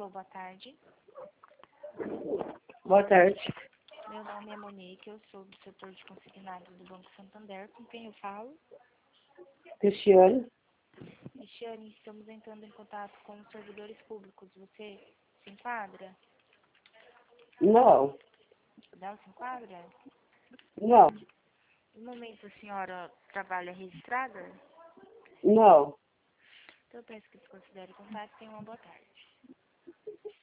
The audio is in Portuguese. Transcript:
Alô, boa tarde. Boa tarde. Meu nome é Monique, eu sou do setor de consignados do Banco Santander. Com quem eu falo? Cristiane? Cristiane, estamos entrando em contato com os servidores públicos. Você se enquadra? Não. Não se enquadra? Não. No momento a senhora trabalha registrada? Não. Então eu peço que desconsidere o contato e tenha uma boa tarde.